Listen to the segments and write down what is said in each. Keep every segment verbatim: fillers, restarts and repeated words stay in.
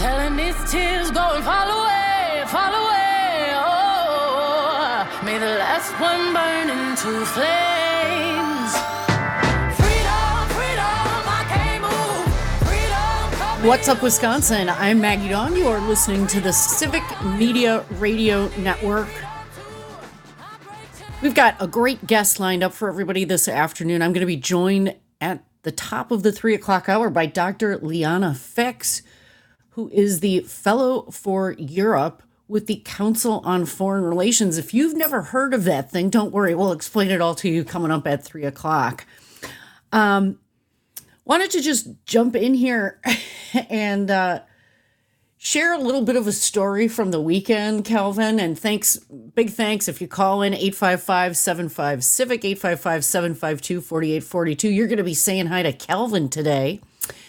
telling these tears go and fall away, fall away. Oh, may the last one burn into flames. Freedom, freedom, I can't move. Freedom. What's up, Wisconsin? I'm Maggie Dawn. You are listening to the Civic Media Radio Network. We've got a great guest lined up for everybody this afternoon. I'm going to be joined at the top of the three o'clock hour by Doctor Liana Fix, who is the Fellow for Europe with the Council on Foreign Relations. If you've never heard of that thing, don't worry. We'll explain it all to you coming up at three o'clock. Um, wanted to just jump in here and uh, share a little bit of a story from the weekend, Calvin. And thanks, big thanks if you call in eight five five, seven five, CIVIC, eight five five, seven five two, four eight four two. You're going to be saying hi to Calvin today.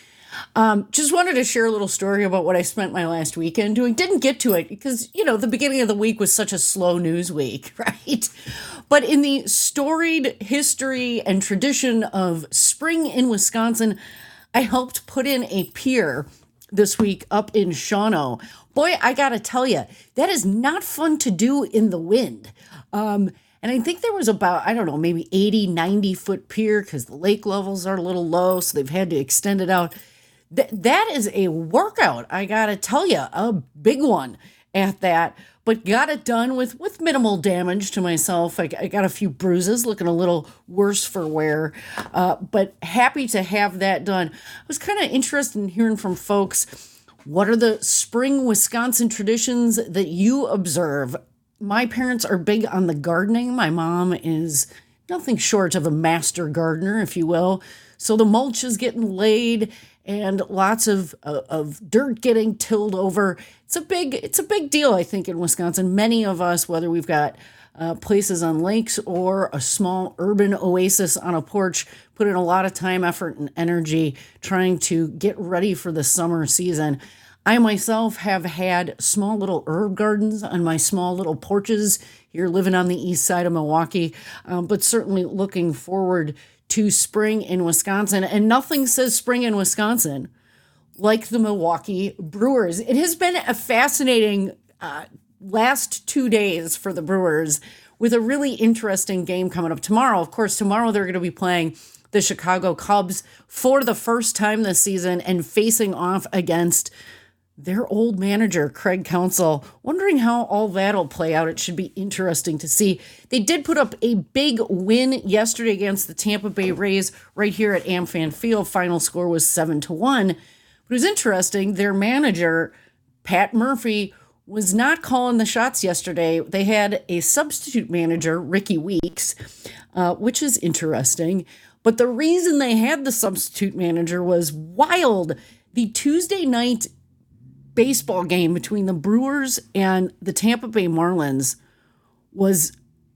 Um, just wanted to share a little story about what I spent my last weekend doing. Didn't get to it because, you know, the beginning of the week was such a slow news week, right? But in the storied history and tradition of spring in Wisconsin, I helped put in a pier this week up in Shawano. Boy, I got to tell you, that is not fun to do in the wind. Um, and I think there was about, I don't know, maybe eighty, ninety foot pier because the lake levels are a little low, so they've had to extend it out. Th- that is a workout, I got to tell you, a big one at that, but got it done with, with minimal damage to myself. I, I got a few bruises, looking a little worse for wear, uh, but happy to have that done. I was kind of interested in hearing from folks, what are the spring Wisconsin traditions that you observe? My parents are big on the gardening. My mom is nothing short of a master gardener, if you will. So the mulch is getting laid and lots of uh, of dirt getting tilled over. It's a big it's a big deal, I think, in Wisconsin. Many of us, whether we've got uh, places on lakes or a small urban oasis on a porch, put in a lot of time, effort, and energy trying to get ready for the summer season. I myself have had small little herb gardens on my small little porches here living on the east side of Milwaukee, um, but certainly looking forward to spring in Wisconsin. And nothing says spring in Wisconsin like the Milwaukee Brewers. It has been a fascinating uh, last two days for the Brewers with a really interesting game coming up tomorrow. Of course, tomorrow they're going to be playing the Chicago Cubs for the first time this season and facing off against their old manager, Craig Counsell. Wondering how all that'll play out. It should be interesting to see. They did put up a big win yesterday against the Tampa Bay Rays right here at AmFam Field. Final score was seven to one. But it was interesting. Their manager, Pat Murphy, was not calling the shots yesterday. They had a substitute manager, Ricky Weeks, uh, which is interesting. But the reason they had the substitute manager was wild. The Tuesday night baseball game between the Brewers and the Tampa Bay Marlins was,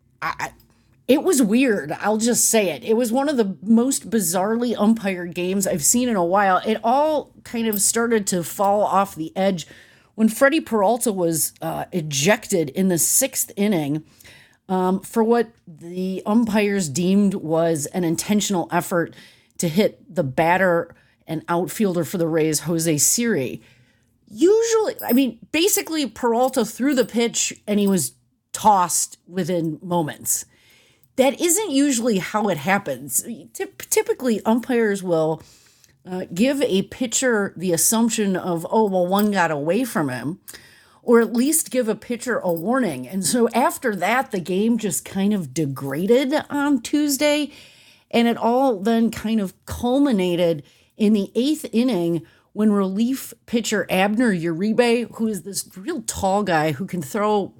I, it was weird. I'll just say it. It was one of the most bizarrely umpired games I've seen in a while. It all kind of started to fall off the edge when Freddie Peralta was uh, ejected in the sixth inning um, for what the umpires deemed was an intentional effort to hit the batter and outfielder for the Rays, Jose Siri. Usually, I mean, basically Peralta threw the pitch and he was tossed within moments. That isn't usually how it happens. Typically, umpires will uh, give a pitcher the assumption of, oh, well, one got away from him, or at least give a pitcher a warning. And so after that, the game just kind of degraded on Tuesday, and it all then kind of culminated in the eighth inning when relief pitcher Abner Uribe, who is this real tall guy who can throw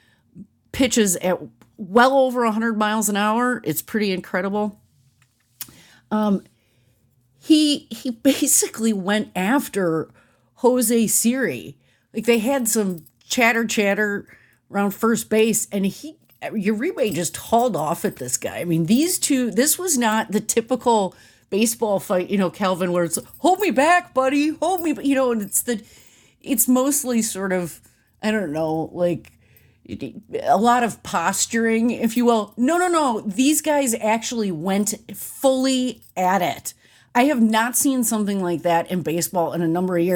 pitches at well over one hundred miles an hour, it's pretty incredible. Um, he he basically went after Jose Siri. Like, they had some chatter chatter around first base, and he Uribe just hauled off at this guy. I mean, these two, this was not the typical baseball fight, you know, Calvin, where it's, hold me back, buddy, hold me, you know, and it's the, it's mostly sort of, I don't know, like a lot of posturing, if you will. No, no, no. These guys actually went fully at it. I have not seen something like that in baseball in a number of years.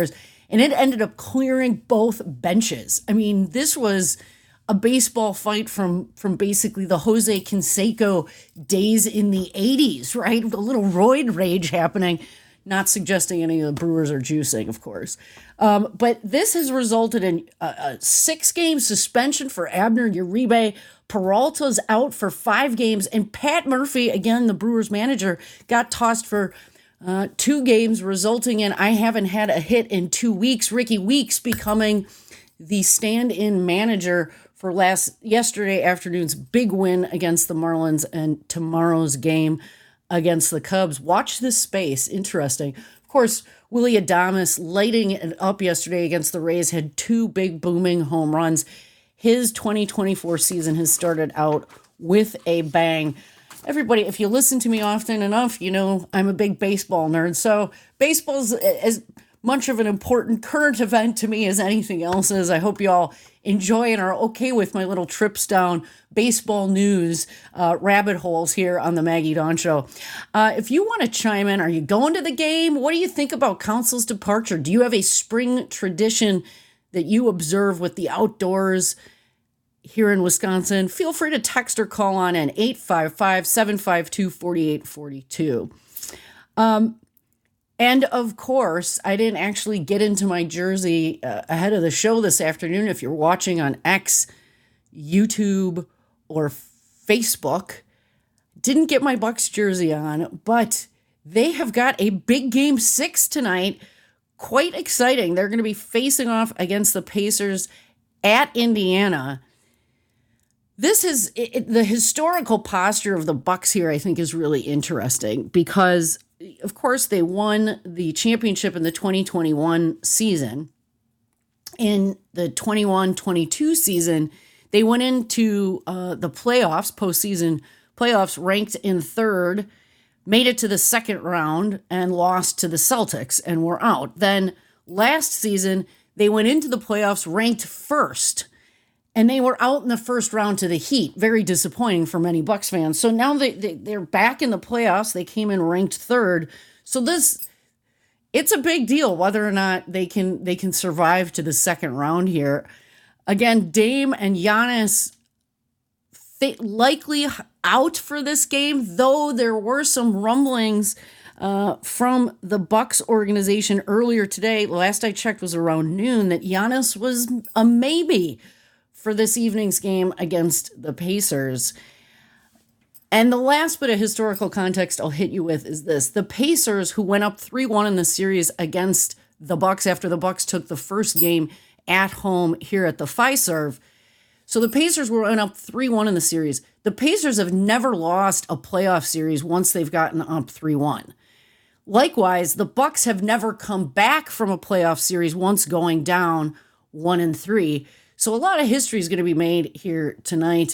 and it ended up clearing both benches. I mean, this was a baseball fight from from basically the Jose Canseco days in the eighties, right? A little roid rage happening. Not suggesting any of the Brewers are juicing, of course. Um, but this has resulted in a, a six-game suspension for Abner Uribe. Peralta's out for five games. And Pat Murphy, again, the Brewers manager, got tossed for uh, two games, resulting in I haven't had a hit in two weeks. Ricky Weeks becoming the stand-in manager for last yesterday afternoon's big win against the Marlins and tomorrow's game against the Cubs. Watch this space. Interesting. Of course, Willy Adames lighting it up yesterday against the Rays, had two big booming home runs. His twenty twenty-four season has started out with a bang. Everybody, if you listen to me often enough, you know I'm a big baseball nerd. So baseball's as much of an important current event to me as anything else is. I hope you all enjoy and are okay with my little trips down baseball news uh, rabbit holes here on the Maggie Dawn Show. Uh, if you want to chime in, are you going to the game? What do you think about Council's departure? Do you have a spring tradition that you observe with the outdoors here in Wisconsin? Feel free to text or call on in eight five five, seven five two, four eight four two. Um, And of course, I didn't actually get into my jersey uh, ahead of the show this afternoon. If you're watching on X, YouTube, or Facebook, didn't get my Bucks jersey on, but they have got a big game six tonight. Quite exciting. They're going to be facing off against the Pacers at Indiana. This is it, the historical posture of the Bucks here, I think, is really interesting because, of course, they won the championship in the twenty twenty-one season. In the twenty-one twenty-two season, they went into uh, the playoffs, postseason playoffs, ranked in third, made it to the second round, and lost to the Celtics and were out. Then last season, they went into the playoffs ranked first, and they were out in the first round to the Heat. Very disappointing for many Bucks fans. So now they, they, they're back in the playoffs. They came in ranked third. So this, it's a big deal whether or not they can they can survive to the second round here. Again, Dame and Giannis th- likely out for this game, though there were some rumblings uh, from the Bucks organization earlier today. Last I checked was around noon that Giannis was a maybe for this evening's game against the Pacers. And the last bit of historical context I'll hit you with is this. The Pacers, who went up three one in the series against the Bucks after the Bucks took the first game at home here at the Fiserv. So the Pacers were went up three one in the series. The Pacers have never lost a playoff series once they've gotten up three one. Likewise, the Bucks have never come back from a playoff series once going down one and three. So a lot of history is going to be made here tonight.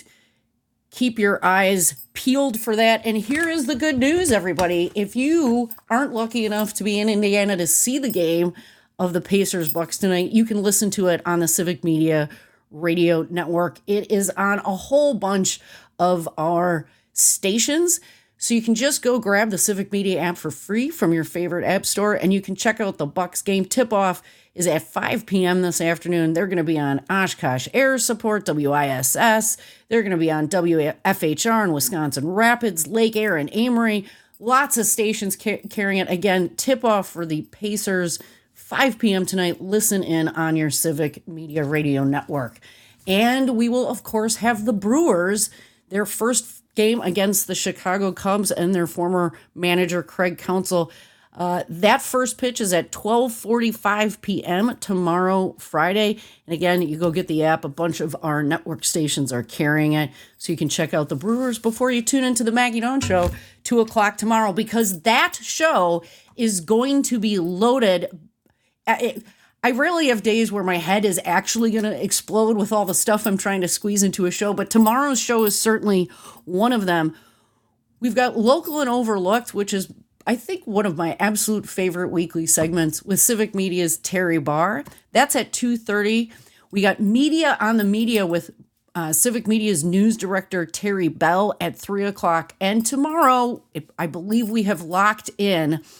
Keep your eyes peeled for that. And here is the good news, everybody. If you aren't lucky enough to be in Indiana to see the game of the Pacers Bucks tonight, you can listen to it on the Civic Media Radio Network. It is on a whole bunch of our stations. So you can just go grab the Civic Media app for free from your favorite app store, and you can check out the Bucks game. Tip-off is at five p.m. this afternoon. They're going to be on Oshkosh Air Support, W I S S. They're going to be on W F H R in Wisconsin Rapids, Lake Air, and Amory. Lots of stations ca- carrying it. Again, tip-off for the Pacers, five p.m. tonight. Listen in on your Civic Media Radio Network. And we will, of course, have the Brewers, their first game against the Chicago Cubs and their former manager, Craig Counsell. Uh, that first pitch is at twelve forty-five p.m. tomorrow, Friday. And again, you go get the app. A bunch of our network stations are carrying it. So you can check out the Brewers before you tune into the Maggie Dawn Show, two o'clock tomorrow, because that show is going to be loaded. It, I rarely have days where my head is actually going to explode with all the stuff I'm trying to squeeze into a show, but tomorrow's show is certainly one of them. We've got Local and Overlooked, which is, I think, one of my absolute favorite weekly segments with Civic Media's Terry Barr. That's at two thirty. We got Media on the Media with uh, Civic Media's news director, Terry Bell, at three o'clock. And tomorrow, I believe we have locked in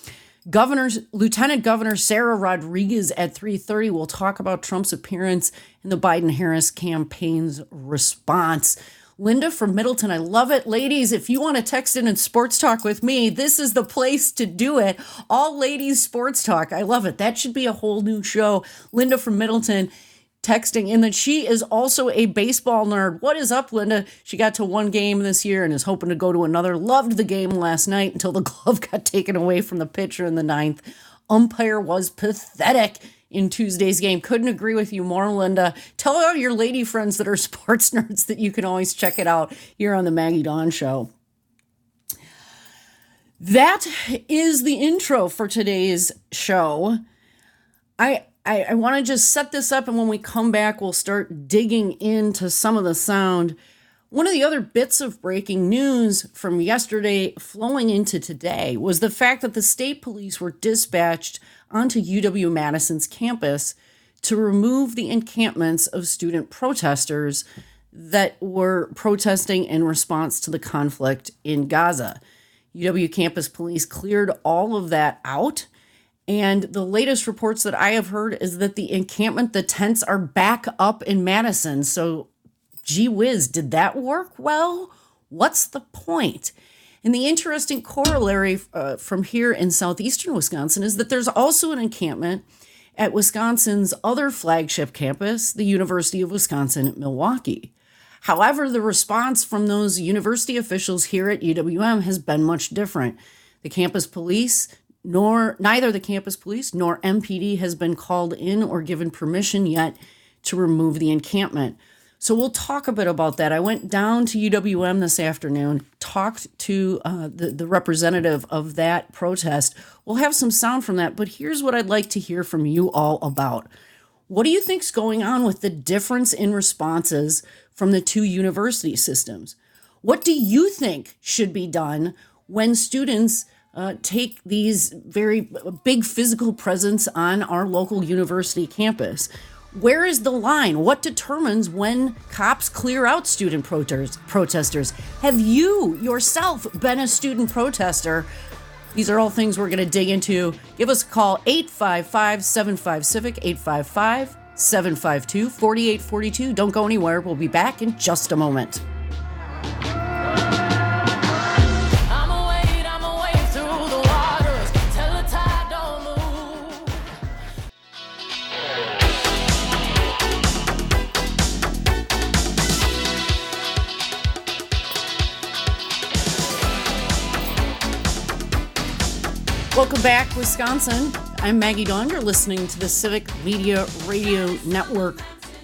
Governor, Lieutenant Governor Sarah Rodriguez at three thirty will talk about Trump's appearance in the Biden-Harris campaign's response. Linda from Middleton, I love it. Ladies, if you want to text in and sports talk with me, this is the place to do it. All ladies sports talk. I love it. That should be a whole new show. Linda from Middleton texting in that she is also a baseball nerd. What is up, Linda? She got to one game this year and is hoping to go to another. Loved the game last night until the glove got taken away from the pitcher in the ninth. Umpire was pathetic in Tuesday's game. Couldn't agree with you more, Linda. Tell all your lady friends that are sports nerds that you can always check it out here on the Maggie Dawn Show. That is the intro for today's show. I I, I want to just set this up, and when we come back, we'll start digging into some of the sound. One of the other bits of breaking news from yesterday flowing into today was the fact that the state police were dispatched onto U W-Madison's campus to remove the encampments of student protesters that were protesting in response to the conflict in Gaza. U W campus police cleared all of that out. And the latest reports that I have heard is that the encampment, the tents are back up in Madison. So, gee whiz, did that work well? What's the point? And the interesting corollary uh, from here in southeastern Wisconsin is that there's also an encampment at Wisconsin's other flagship campus, the University of Wisconsin-Milwaukee. However, the response from those university officials here at U W M has been much different. The campus police Nor neither the campus police nor M P D has been called in or given permission yet to remove the encampment. So we'll talk a bit about that. I went down to U W M this afternoon, talked to uh, the, the representative of that protest. We'll have some sound from that, but here's what I'd like to hear from you all about. What do you think's going on with the difference in responses from the two university systems? What do you think should be done when students Uh, take these very big physical presence on our local university campus? Where is the line? What determines when cops clear out student protest- protesters? Have you yourself been a student protester? These are all things we're going to dig into. Give us a call, eight five five, seven five, civic, eight five five, seven five two, four eight four two. Don't go anywhere. We'll be back in just a moment. Welcome back, Wisconsin. I'm Maggie Dawn. You're listening to the Civic Media Radio Network.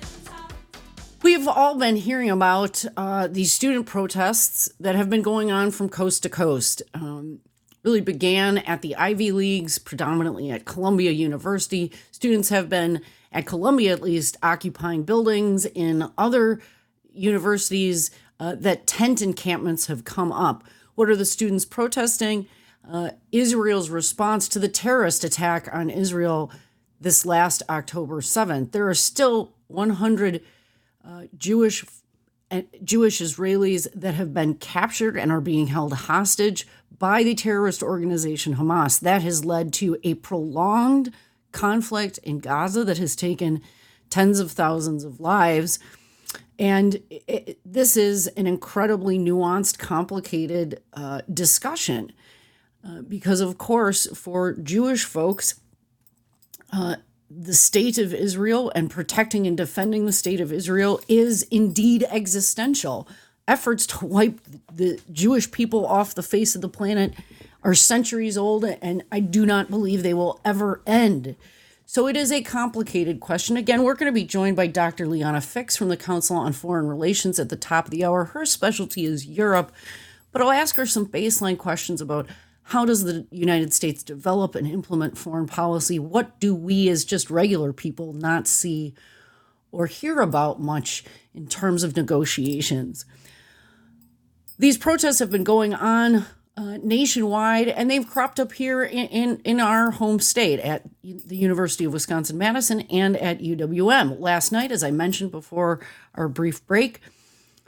We've all been hearing about uh, these student protests that have been going on from coast to coast. Um, really began at the Ivy Leagues, predominantly at Columbia University. Students have been, at Columbia at least, occupying buildings. In other universities, uh, that tent encampments have come up. What are the students protesting? Uh, Israel's response to the terrorist attack on Israel this last October seventh. There are still one hundred uh, Jewish uh, Jewish Israelis that have been captured and are being held hostage by the terrorist organization Hamas. That has led to a prolonged conflict in Gaza that has taken tens of thousands of lives. And it, this is an incredibly nuanced, complicated uh, discussion. Uh, because, of course, for Jewish folks, uh, the state of Israel and protecting and defending the state of Israel is indeed existential. Efforts to wipe the Jewish people off the face of the planet are centuries old, and I do not believe they will ever end. So it is a complicated question. Again, we're going to be joined by Doctor Liana Fix from the Council on Foreign Relations at the top of the hour. Her specialty is Europe, but I'll ask her some baseline questions about how does the United States develop and implement foreign policy? What do we as just regular people not see or hear about much in terms of negotiations? These protests have been going on uh, nationwide, and they've cropped up here in, in, in our home state at the University of Wisconsin-Madison and at U W M. Last night, as I mentioned before our brief break,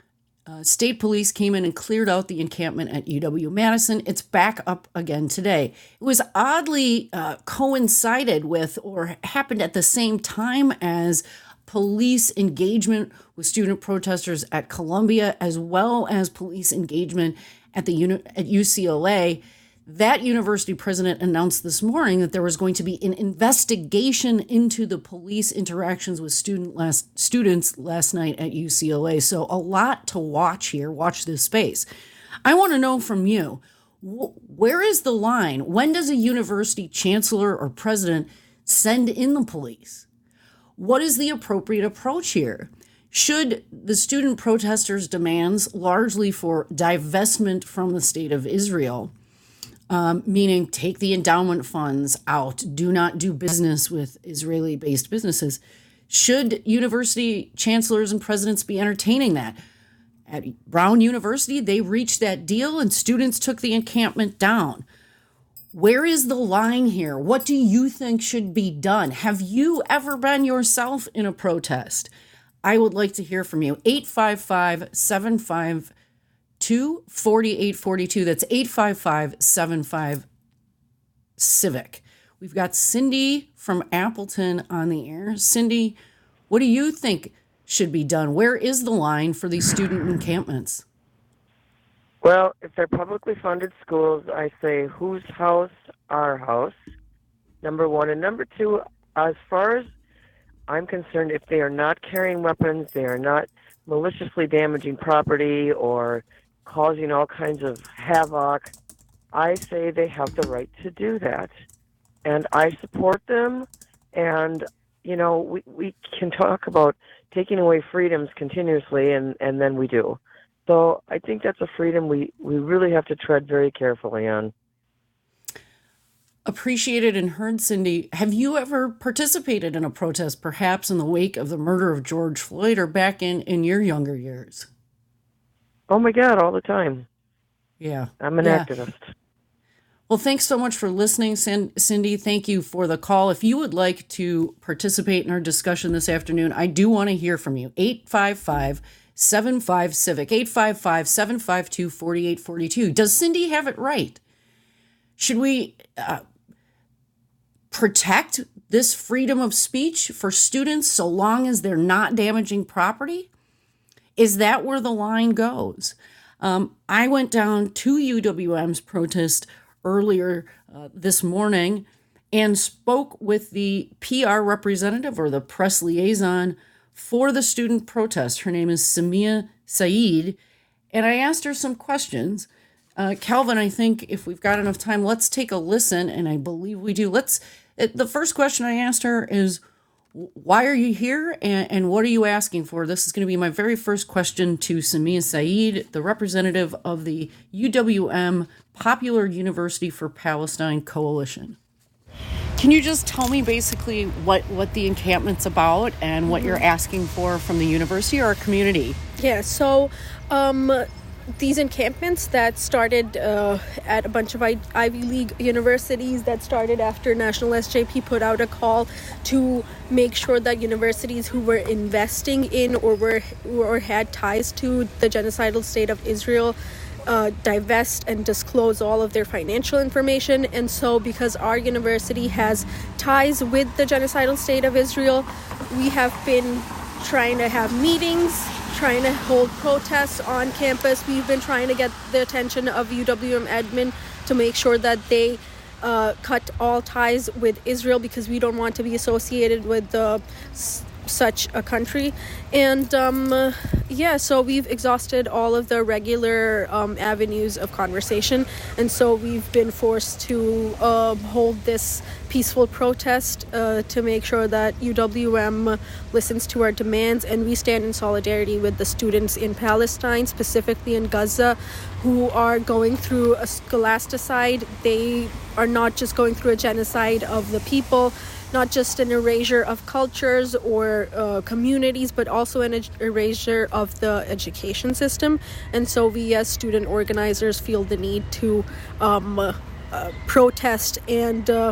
Uh, state police came in and cleared out the encampment at U W-Madison. It's back up again today. It was oddly uh, coincided with or happened at the same time as police engagement with student protesters at Columbia, as well as police engagement at the uni- at U C L A. That university president announced this morning that there was going to be an investigation into the police interactions with student last, students last night at U C L A. So a lot to watch here. Watch this space. I want to know from you, wh- where is the line? When does a university chancellor or president send in the police? What is the appropriate approach here? Should the student protesters' demands, largely for divestment from the state of Israel, Um, meaning take the endowment funds out, do not do business with Israeli-based businesses. Should university chancellors and presidents be entertaining that? At Brown University, they reached that deal and students took the encampment down. Where is the line here? What do you think should be done? Have you ever been yourself in a protest? I would like to hear from you. eight five five, seven five two, four eight four two. That's eight five five, seven five, civic. We've got Cindy from Appleton on the air. Cindy, what do you think should be done? Where is the line for these student encampments? Well, if they're publicly funded schools, I say whose house? Our house, number one. And number two, as far as I'm concerned, if they are not carrying weapons, they are not maliciously damaging property or causing all kinds of havoc, I say they have the right to do that. And I support them. And, you know, we, we can talk about taking away freedoms continuously, and, and then we do. So I think that's a freedom we, we really have to tread very carefully on. Appreciated and heard, Cindy. Have you ever participated in a protest, perhaps in the wake of the murder of George Floyd or back in, in your younger years? Oh, my God, all the time. Yeah. I'm an yeah. activist. Well, thanks so much for listening, Cindy. Thank you for the call. If you would like to participate in our discussion this afternoon, I do want to hear from you. eight five five, seven five, civic, eight five five, seven five two, four eight four two. Does Cindy have it right? Should we uh, protect this freedom of speech for students so long as they're not damaging property? Is that where the line goes? Um, I went down to U W M's protest earlier uh, this morning and spoke with the P R representative or the press liaison for the student protest. Her name is Samia Saeed, and I asked her some questions. Uh, Calvin, I think if we've got enough time, let's take a listen, and I believe we do. Let's. The first question I asked her is, why are you here, and, and what are you asking for? This is going to be my very first question to Samia Saeed, the representative of the U W M Popular University for Palestine Coalition. Can you just tell me basically what, what the encampment's about and what you're asking for from the university or our community? Yeah, so um, these encampments that started uh, at a bunch of I- Ivy League universities that started after National S J P put out a call to make sure that universities who were investing in or were or had ties to the genocidal state of Israel Uh, divest and disclose all of their financial information. And so because our university has ties with the genocidal state of Israel, we have been trying to have meetings, trying to hold protests on campus. We've been trying to get the attention of U W M admin to make sure that they uh, cut all ties with Israel, because we don't want to be associated with the s- such a country. And um, uh, yeah, so we've exhausted all of the regular um, avenues of conversation, and so we've been forced to uh, hold this peaceful protest uh, to make sure that U W M listens to our demands, and we stand in solidarity with the students in Palestine, specifically in Gaza, who are going through a scholasticide. They are not just going through a genocide of the people, not just an erasure of cultures or uh, communities, but also an erasure of the education system. And so we as student organizers feel the need to um, uh, uh, protest and uh,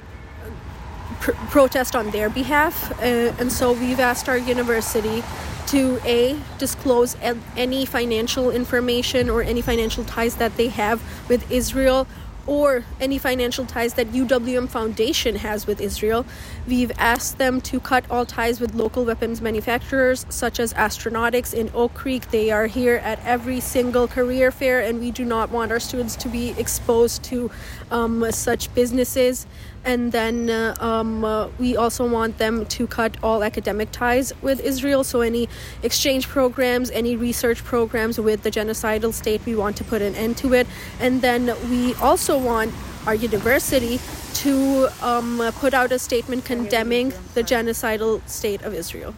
pr- protest on their behalf. Uh, and so we've asked our university to A, disclose any financial information or any financial ties that they have with Israel, or any financial ties that U W M Foundation has with Israel. We've asked them to cut all ties with local weapons manufacturers such as Astronautics in Oak Creek. They are here at every single career fair, and we do not want our students to be exposed to um, such businesses. And then uh, um, uh, we also want them to cut all academic ties with Israel. So any exchange programs, any research programs with the genocidal state, we want to put an end to it. And then we also want our university to um, put out a statement condemning the genocidal state of Israel.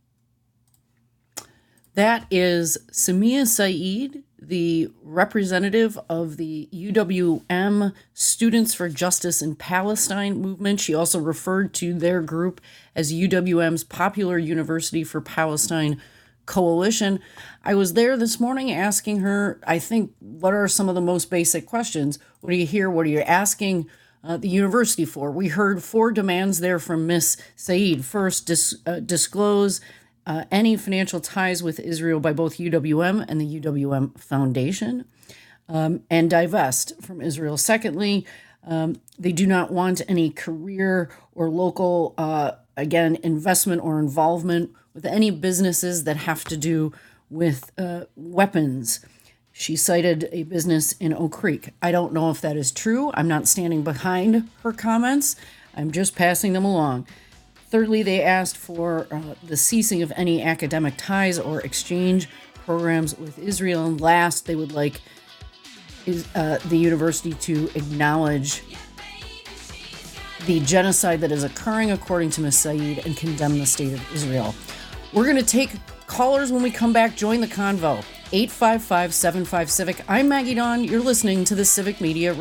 That is Samia Saeed, the representative of the U W M Students for Justice in Palestine movement. She also referred to their group as U W M's Popular University for Palestine Coalition. I was there this morning asking her, I think, what are some of the most basic questions? What do you hear? What are you asking uh, the university for? We heard four demands there from Miss Saeed. First, dis- uh, disclose Uh, any financial ties with Israel by both U W M and the U W M Foundation, um, and divest from Israel. Secondly, um, they do not want any career or local, uh, again, investment or involvement with any businesses that have to do with uh, weapons. She cited a business in Oak Creek. I don't know if that is true. I'm not standing behind her comments. I'm just passing them along. Thirdly, they asked for uh, the ceasing of any academic ties or exchange programs with Israel. And last, they would like is, uh, the university to acknowledge the genocide that is occurring, according to Miz Saeed, and condemn the state of Israel. We're going to take callers when we come back. Join the convo. eight five five, seven five, CIVIC. I'm Maggie Dawn. You're listening to the Civic Media.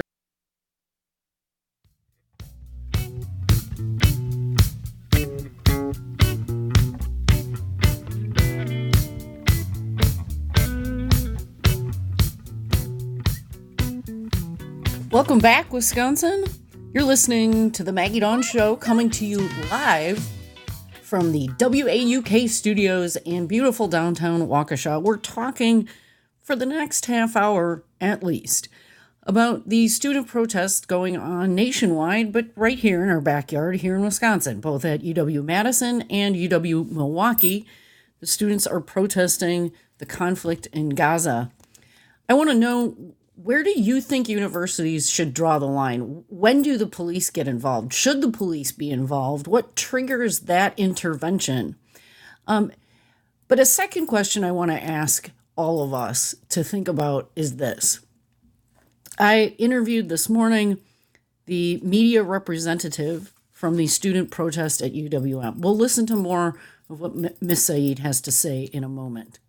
Welcome back, Wisconsin. You're listening to the Maggie Dawn Show, coming to you live from the W A U K studios in beautiful downtown Waukesha. We're talking for the next half hour at least about the student protests going on nationwide, but right here in our backyard here in Wisconsin, both at U W-Madison and U W-Milwaukee. The students are protesting the conflict in Gaza. I want to know, where do you think universities should draw the line? When do the police get involved? Should the police be involved? What triggers that intervention? Um, but a second question I want to ask all of us to think about is this. I interviewed this morning the media representative from the student protest at U W M. We'll listen to more of what Miz Saeed has to say in a moment.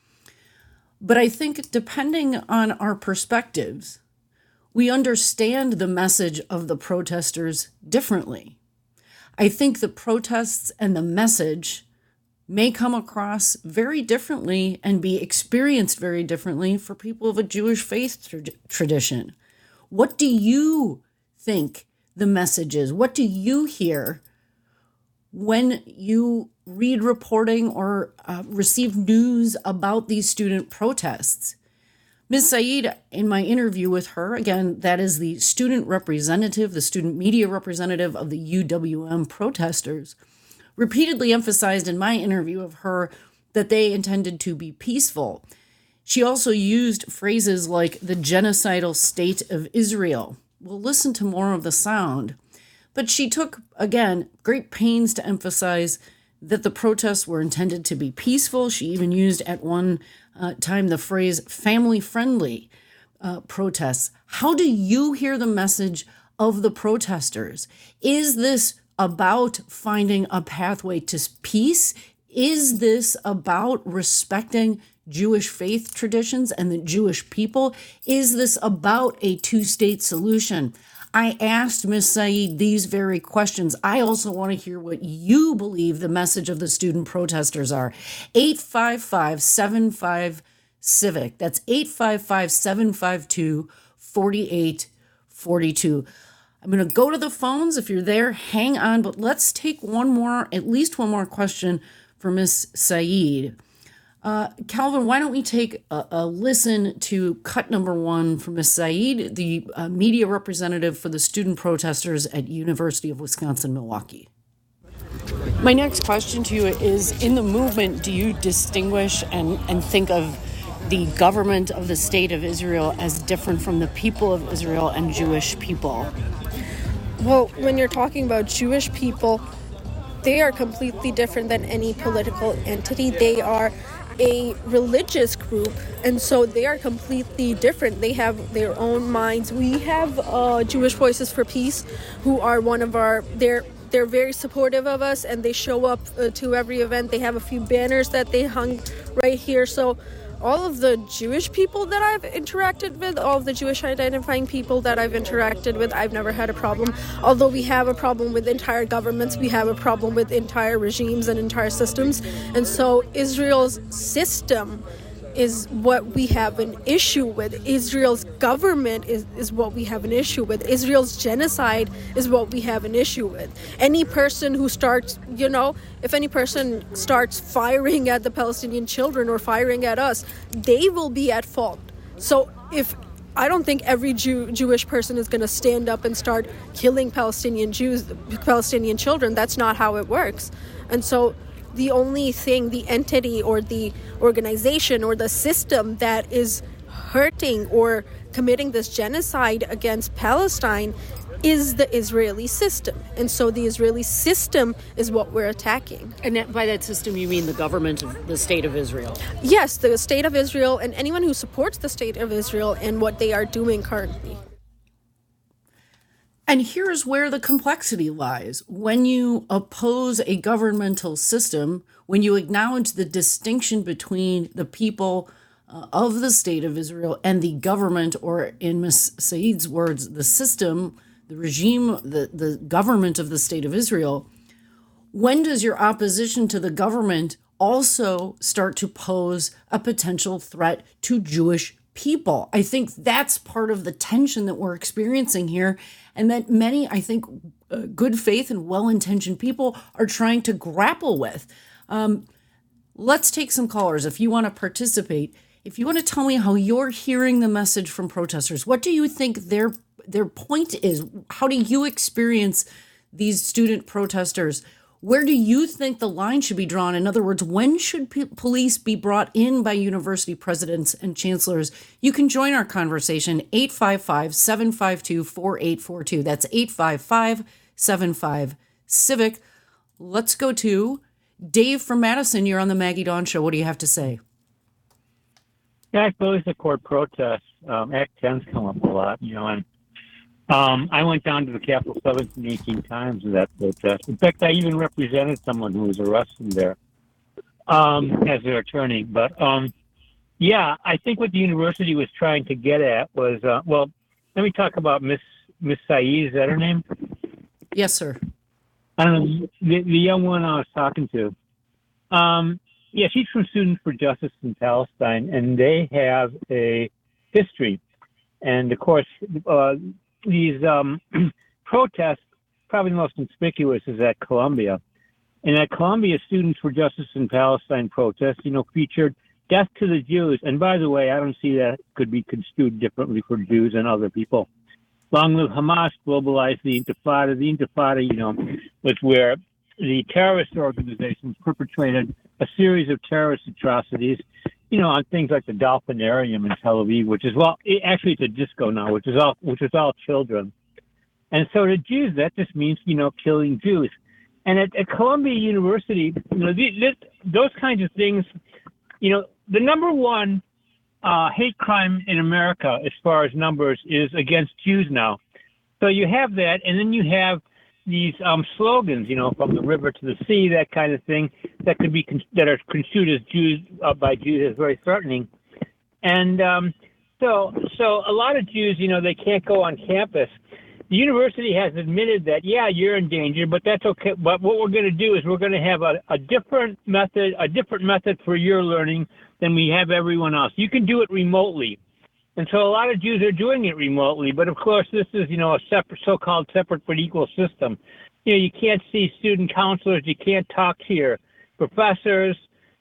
But I think depending on our perspectives, we understand the message of the protesters differently. I think the protests and the message may come across very differently and be experienced very differently for people of a Jewish faith tra- tradition. What do you think the message is? What do you hear when you read reporting or uh, receive news about these student protests? Miz Saeed, in my interview with her, again, that is the student representative, the student media representative of the U W M protesters, repeatedly emphasized in my interview of her that they intended to be peaceful. She also used phrases like the genocidal state of Israel. We'll listen to more of the sound. But she took, again, great pains to emphasize that the protests were intended to be peaceful. She even used at one uh, time the phrase family-friendly uh, protests. How do you hear the message of the protesters? Is this about finding a pathway to peace? Is this about respecting Jewish faith traditions and the Jewish people? Is this about a two-state solution? I asked Miz Saeed these very questions. I also want to hear what you believe the message of the student protesters are. eight five five, seven five, CIVIC. That's eight five five, seven five two, four eight four two. I'm going to go to the phones. If you're there, hang on. But let's take one more, at least one more question for Miz Saeed. Uh, Calvin, why don't we take a, a listen to cut number one from Miz Saeed, the uh, media representative for the student protesters at University of Wisconsin-Milwaukee. My next question to you is, in the movement, do you distinguish and, and think of the government of the State of Israel as different from the people of Israel and Jewish people? Well, when you're talking about Jewish people, they are completely different than any political entity. They are a religious group, and so they are completely different. They have their own minds. We have uh, Jewish Voices for Peace, who are one of our, they're they're very supportive of us, and they show up uh, to every event. They have a few banners that they hung right here. So all of the Jewish people that I've interacted with, all of the Jewish identifying people that I've interacted with, I've never had a problem. Although we have a problem with entire governments, we have a problem with entire regimes and entire systems. And so Israel's system is what we have an issue with. Israel's government is, is what we have an issue with. Israel's genocide is what we have an issue with. Any person who starts, you know, if any person starts firing at the Palestinian children or firing at us, they will be at fault. So if I don't think every Jew, Jewish person is going to stand up and start killing Palestinian Jews, Palestinian children. That's not how it works. And so the only thing, the entity or the organization or the system that is hurting or committing this genocide against Palestine is the Israeli system. And so the Israeli system is what we're attacking. And that, by that system, you mean the government of the State of Israel? Yes, the State of Israel and anyone who supports the State of Israel and what they are doing currently. And here's where the complexity lies. When you oppose a governmental system, when you acknowledge the distinction between the people uh, of the State of Israel and the government, or in Miz Saeed's words, the system, the regime, the, the government of the State of Israel, when does your opposition to the government also start to pose a potential threat to Jewish people? I think that's part of the tension that we're experiencing here, and that many, I think, uh, good faith and well-intentioned people are trying to grapple with. Um, let's take some callers. If you want to participate, if you want to tell me how you're hearing the message from protesters, what do you think their their point is? How do you experience these student protesters? Where do you think the line should be drawn? In other words, when should p- police be brought in by university presidents and chancellors? You can join our conversation, eight five five, seven five two, four eight four two. That's eight five five, seven five, civic. Let's go to Dave from Madison. You're on the Maggie Dawn Show. What do you have to say? Yeah, I fully support protests. Um, Act ten's come up a lot, you know, and Um, I went down to the Capitol seventeen, eighteen times of that protest. In fact, I even represented someone who was arrested there um, as their attorney. But, um, yeah, I think what the university was trying to get at was, uh, well, let me talk about Miss Miss Saeed. Is that her name? Yes, sir. I don't know, the, the young one I was talking to. Um, yeah, she's from Students for Justice in Palestine, and they have a history. And, of course, uh, these um, protests, probably the most conspicuous is at Columbia. And at Columbia, Students for Justice in Palestine protests, you know, featured death to the Jews. And by the way, I don't see that could be construed differently for Jews and other people. Long live Hamas, globalized the Intifada. The Intifada, you know, was where the terrorist organizations perpetrated a series of terrorist atrocities, you know, on things like the Dolphinarium in Tel Aviv, which is, well, it, actually it's a disco now, which is all, which is all children. And so to Jews, that just means, you know, killing Jews. And at, at Columbia University, you know, the, this, those kinds of things, you know, the number one uh, hate crime in America, as far as numbers, is against Jews now. So you have that, and then you have these um, slogans, you know, from the river to the sea, that kind of thing, that could be con- that are construed as Jews uh, by Jews as very threatening. And um, so, so a lot of Jews, you know, they can't go on campus. The university has admitted that, yeah, you're in danger, but that's okay. But what we're going to do is we're going to have a, a different method, a different method for your learning than we have everyone else. You can do it remotely. And so a lot of Jews are doing it remotely. But, of course, this is, you know, a separate, so-called separate but equal system. You know, you can't see student counselors. You can't talk to your professors.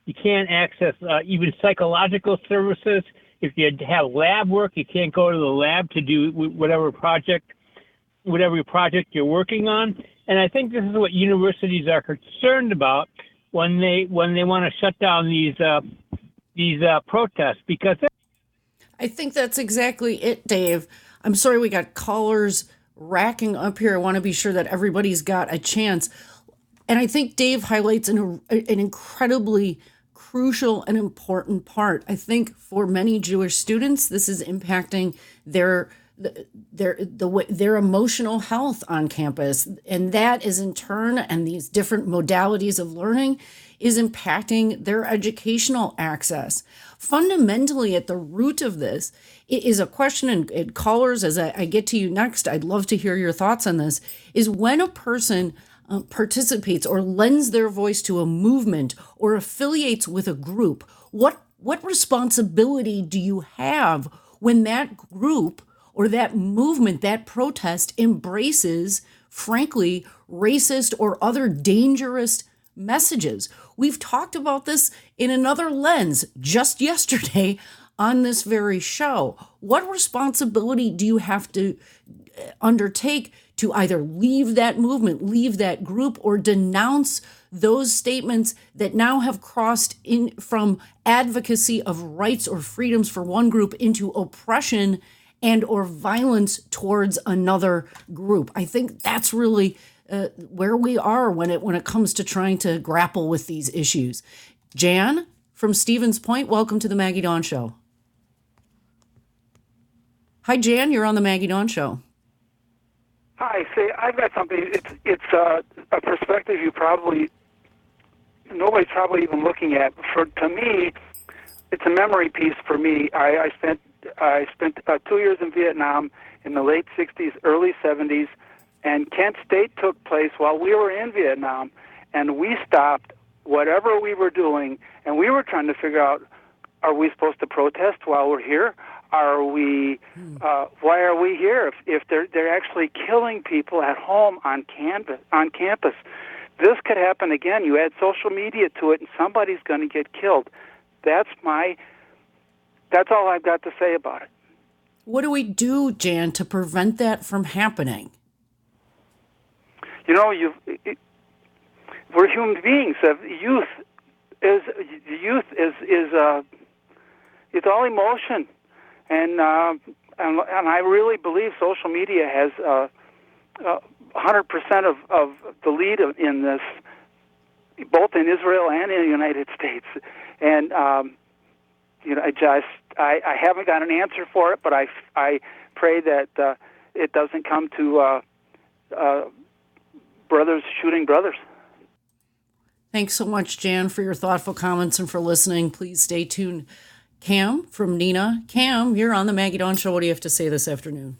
You can't access uh, even psychological services. If you have lab work, you can't go to the lab to do whatever project, whatever project you're working on. And I think this is what universities are concerned about when they when they want to shut down these uh, these uh, protests, because I think that's exactly it, Dave. I'm sorry we got callers racking up here. I want to be sure that everybody's got a chance. And I think Dave highlights an, an incredibly crucial and important part. I think for many Jewish students, this is impacting their their the their emotional health on campus, and that is in turn, and these different modalities of learning is impacting their educational access. Fundamentally, at the root of this is a question, and, and callers, as I, I get to you next, I'd love to hear your thoughts on this, is when a person uh, participates or lends their voice to a movement or affiliates with a group, what what responsibility do you have when that group or that movement, that protest embraces, frankly, racist or other dangerous messages? We've talked about this in another lens just yesterday on this very show. What responsibility do you have to undertake to either leave that movement, leave that group, or denounce those statements that now have crossed in from advocacy of rights or freedoms for one group into oppression and or violence towards another group? I think that's really uh, where we are when it when it comes to trying to grapple with these issues. Jan from Stevens Point, welcome to the Maggie Dawn Show. Hi, Jan, you're on the Maggie Dawn Show. Hi, say I've got something. It's it's uh, a perspective you probably nobody's probably even looking at. For to me, it's a memory piece for me. I, I spent I spent uh, two years in Vietnam in the late sixties, early seventies, and Kent State took place while we were in Vietnam, and we stopped whatever we were doing, and we were trying to figure out: are we supposed to protest while we're here? Are we? Uh, why are we here? If, if they're they're actually killing people at home on campus, on campus, this could happen again. You add social media to it, and somebody's going to get killed. That's my. That's all I've got to say about it. What do we do, Jan, to prevent that from happening? You know, you we're human beings. Youth is youth is is uh, it's all emotion. And, uh, and and I really believe social media has uh, uh, one hundred percent of, of the lead in this, both in Israel and in the United States. And um, you know, I just I, I haven't got an answer for it, but I, I pray that uh, it doesn't come to uh, uh, brothers shooting brothers. Thanks so much, Jan, for your thoughtful comments and for listening. Please stay tuned. Cam from Neenah. Cam, you're on the Maggie Dawn Show. What do you have to say this afternoon?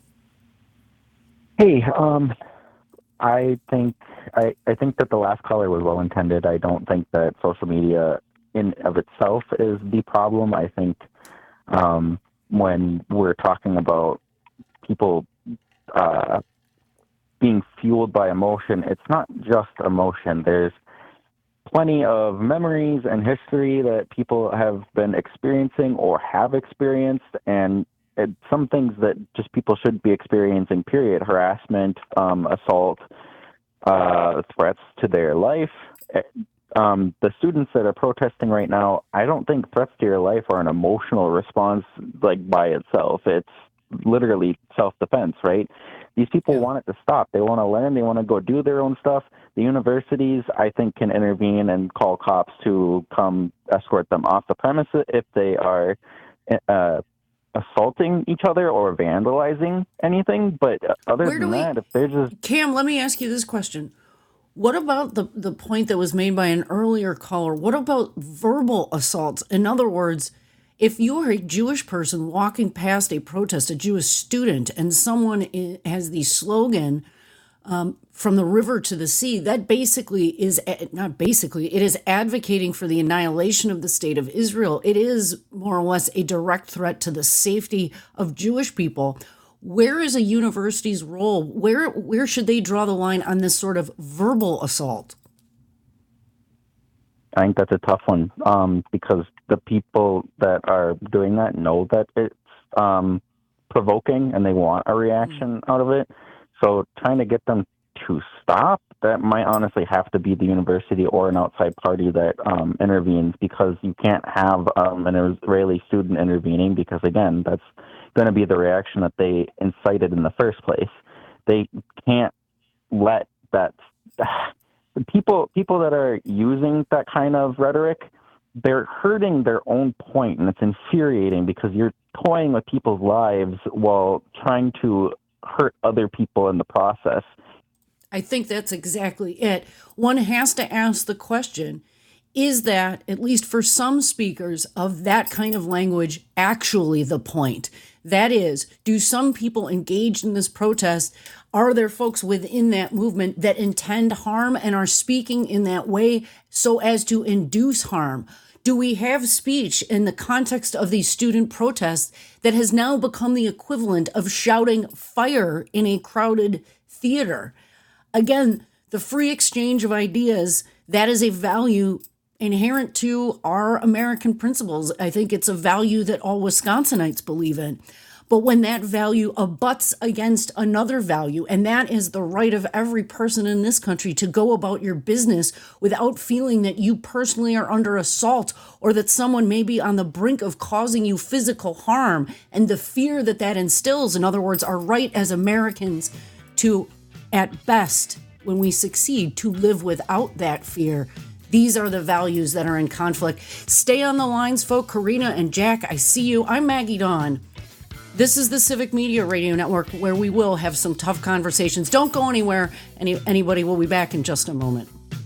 Hey, um, I think I, I think that the last caller was well intended. I don't think that social media in of itself is the problem. I think um, when we're talking about people uh, being fueled by emotion, it's not just emotion. There's plenty of memories and history that people have been experiencing or have experienced, and it, some things that just people should be experiencing, period. Harassment, um, assault, uh, threats to their life. Um, the students that are protesting right now, I don't think threats to your life are an emotional response like by itself. It's literally self-defense, right? These people want it to stop. They want to learn. They want to go do their own stuff. The universities, I think, can intervene and call cops to come escort them off the premises if they are uh, assaulting each other or vandalizing anything. But other Where than we, that, if they're just... Cam, let me ask you this question. What about the, the point that was made by an earlier caller? What about verbal assaults? In other words, if you are a Jewish person walking past a protest, a Jewish student, and someone has the slogan, um, from the river to the sea, that basically is, not basically, it is advocating for the annihilation of the state of Israel. It is more or less a direct threat to the safety of Jewish people. Where is a university's role? Where, where should they draw the line on this sort of verbal assault? I think that's a tough one um, because the people that are doing that know that it's um, provoking and they want a reaction mm-hmm. out of it. So trying to get them to stop, that might honestly have to be the university or an outside party that um, intervenes, because you can't have um, an Israeli student intervening because, again, that's going to be the reaction that they incited in the first place. They can't let that... People people that are using that kind of rhetoric, they're hurting their own point, and it's infuriating because you're toying with people's lives while trying to hurt other people in the process. I think that's exactly it. One has to ask the question, is that, at least for some speakers of that kind of language, actually the point? That is, do some people engaged in this protest, are there folks within that movement that intend harm and are speaking in that way so as to induce harm? Do we have speech in the context of these student protests that has now become the equivalent of shouting fire in a crowded theater? Again, the free exchange of ideas, that is a value inherent to our American principles. I think it's a value that all Wisconsinites believe in. But when that value abuts against another value, and that is the right of every person in this country to go about your business without feeling that you personally are under assault or that someone may be on the brink of causing you physical harm, and the fear that that instills, in other words, our right as Americans to, at best, when we succeed, to live without that fear. These are the values that are in conflict. Stay on the lines, folks. Karina and Jack, I see you. I'm Maggie Dawn. This is the Civic Media Radio Network, where we will have some tough conversations. Don't go anywhere. Any, anybody will be back in just a moment.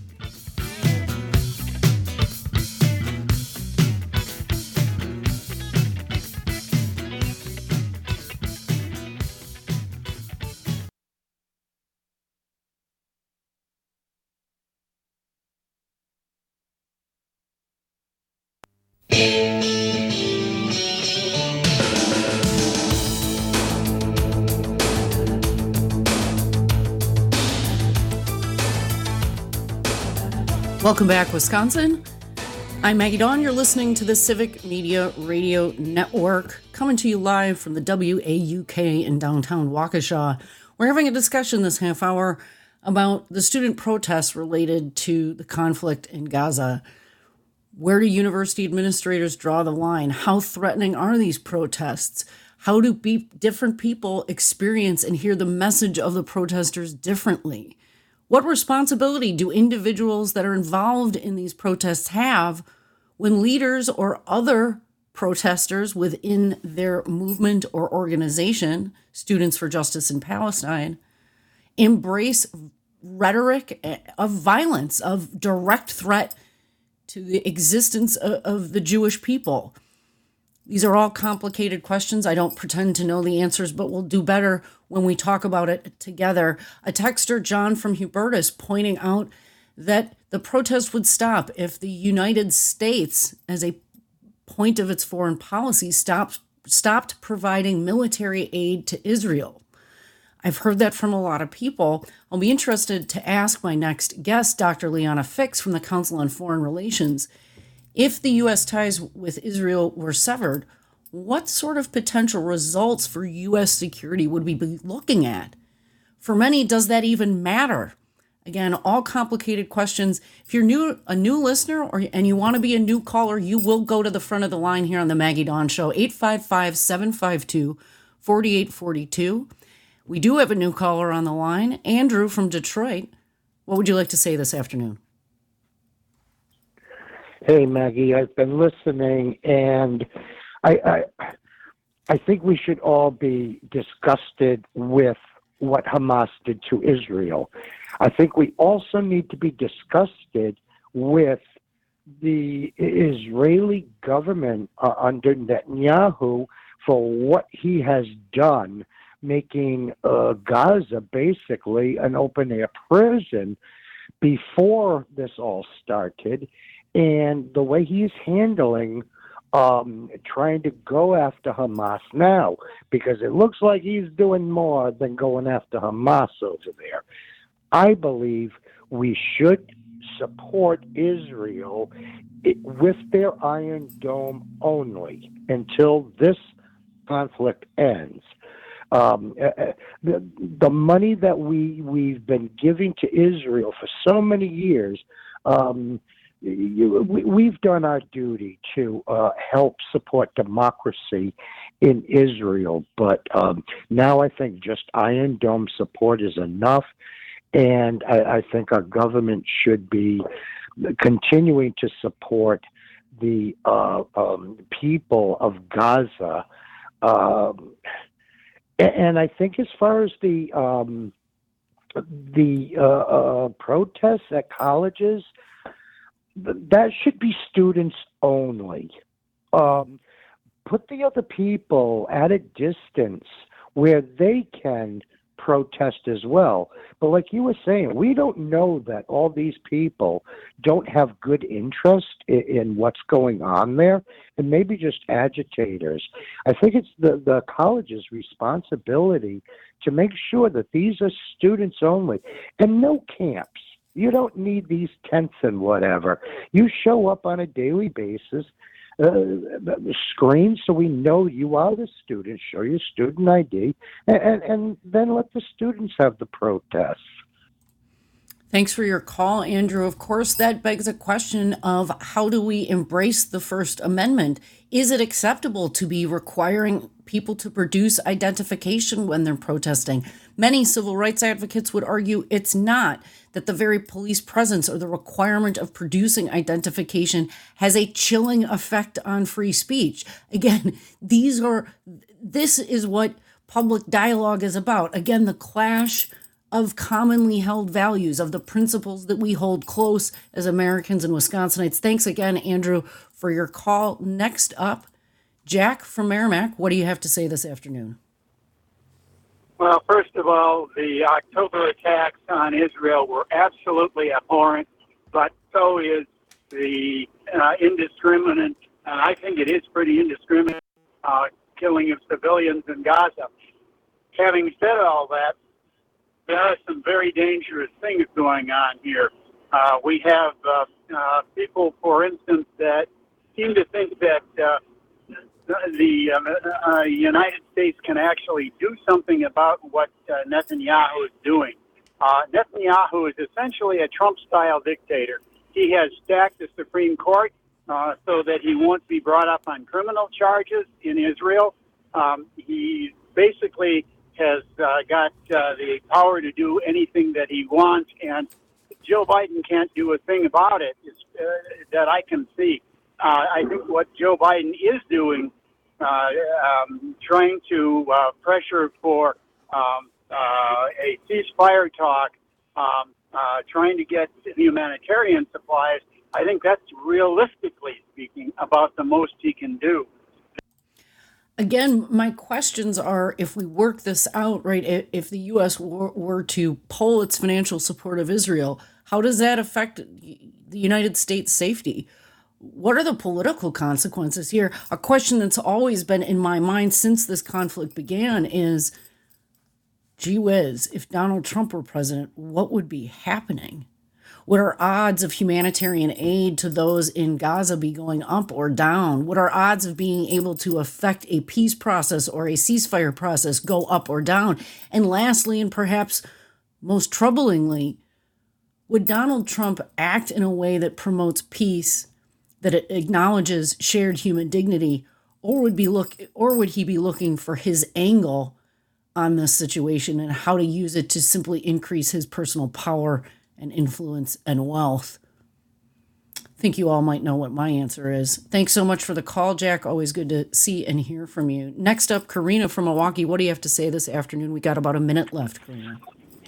Welcome back, Wisconsin. I'm Maggie Dawn. You're listening to the Civic Media Radio Network, coming to you live from the W A U K in downtown Waukesha. We're having a discussion this half hour about the student protests related to the conflict in Gaza. Where do university administrators draw the line? How threatening are these protests? How do be- different people experience and hear the message of the protesters differently? What responsibility do individuals that are involved in these protests have when leaders or other protesters within their movement or organization, Students for Justice in Palestine, embrace rhetoric of violence, of direct threat to the existence of, of the Jewish people? These are all complicated questions. I don't pretend to know the answers, but we'll do better when we talk about it together. A texter, John from Hubertus, pointing out that the protest would stop if the United States, as a point of its foreign policy, stopped, stopped providing military aid to Israel. I've heard that from a lot of people. I'll be interested to ask my next guest, Doctor Liana Fix from the Council on Foreign Relations, if the U S ties with Israel were severed, what sort of potential results for U S security would we be looking at? For many, does that even matter? Again, all complicated questions. If you're new, a new listener or and you want to be a new caller, you will go to the front of the line here on the Maggie Dawn Show, eight five five, seven five two, four eight four two. We do have a new caller on the line, Andrew from Detroit. What would you like to say this afternoon? Hey, Maggie, I've been listening, and I, I, I think we should all be disgusted with what Hamas did to Israel. I think we also need to be disgusted with the Israeli government uh, under Netanyahu for what he has done, making uh, Gaza basically an open-air prison before this all started. And the way he's handling um, trying to go after Hamas now, because it looks like he's doing more than going after Hamas over there. I believe we should support Israel it, with their Iron Dome only until this conflict ends. Um, uh, the, the money that we, we've been giving to Israel for so many years, um, you, we, we've done our duty to uh, help support democracy in Israel. But um, now I think just Iron Dome support is enough. And I, I think our government should be continuing to support the uh, um, people of Gaza. Um, and I think as far as the um, the uh, uh, protests at colleges, that should be students only. Um, put the other people at a distance where they can protest as well. But like you were saying, we don't know that all these people don't have good interest in, in what's going on there, and maybe just agitators. I think it's the, the college's responsibility to make sure that these are students only, and no camps. You don't need these tents and whatever. You show up on a daily basis, uh, screen so we know you are the student, show your student I D, and, and, and then let the students have the protests. Thanks for your call, Andrew. Of course, that begs a question of how do we embrace the First Amendment? Is it acceptable to be requiring people to produce identification when they're protesting? Many civil rights advocates would argue it's not, that the very police presence or the requirement of producing identification has a chilling effect on free speech. Again, these are, this is what public dialogue is about. Again, the clash of commonly held values, of the principles that we hold close as Americans and Wisconsinites. Thanks again, Andrew, for your call. Next up, Jack from Merrimack. What do you have to say this afternoon? Well, first of all, the October attacks on Israel were absolutely abhorrent, but so is the uh, indiscriminate, and I think it is pretty indiscriminate, uh, killing of civilians in Gaza. Having said all that, there are some very dangerous things going on here. Uh, we have uh, uh, people, for instance, that seem to think that uh, the um, uh, United States can actually do something about what uh, Netanyahu is doing. Uh, Netanyahu is essentially a Trump-style dictator. He has stacked the Supreme Court uh, so that he won't be brought up on criminal charges in Israel. Um, he basically has uh, got uh, the power to do anything that he wants, and Joe Biden can't do a thing about it uh, that I can see. Uh, I think what Joe Biden is doing, uh, um, trying to uh, pressure for um, uh, a ceasefire talk, um, uh, trying to get humanitarian supplies, I think that's realistically speaking about the most he can do. Again, my questions are, if we work this out, right, if the U S were, were to pull its financial support of Israel, how does that affect the United States' safety? What are the political consequences here? A question that's always been in my mind since this conflict began is, gee whiz, if Donald Trump were president, what would be happening? Would our odds of humanitarian aid to those in Gaza be going up or down? Would our odds of being able to affect a peace process or a ceasefire process go up or down? And lastly, and perhaps most troublingly, would Donald Trump act in a way that promotes peace, that it acknowledges shared human dignity, or would be look, or would he be looking for his angle on this situation and how to use it to simply increase his personal power and influence and wealth? I think you all might know what my answer is. Thanks so much for the call, Jack. Always good to see and hear from you. Next up, Karina from Milwaukee. What do you have to say this afternoon? We got about a minute left, Karina.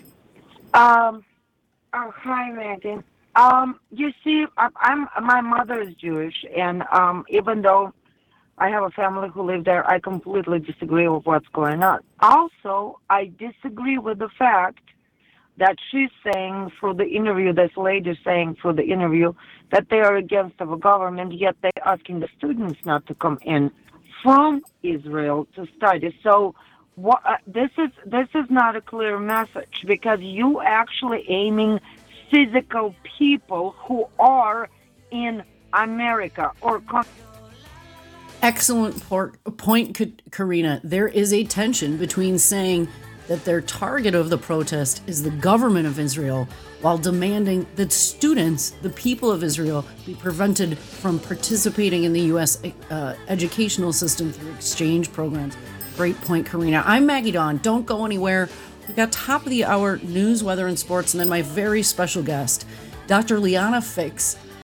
Um, oh, hi, Megan. Um, you see, I'm my mother is Jewish, and um, even though I have a family who live there, I completely disagree with what's going on. Also, I disagree with the fact that she's saying through the interview, this lady saying through the interview, that they are against our government, yet they're asking the students not to come in from Israel to study. So what, uh, this is this is not a clear message, because you actually aiming physical people who are in America or. Con- Excellent por- point, Ka- Karina. There is a tension between saying that their target of the protest is the government of Israel, while demanding that students, the people of Israel, be prevented from participating in the U S uh, educational system through exchange programs. Great point, Karina. I'm Maggie Dawn. Don't go anywhere. We got top of the hour news, weather, and sports, and then my very special guest, Doctor Liana Fix,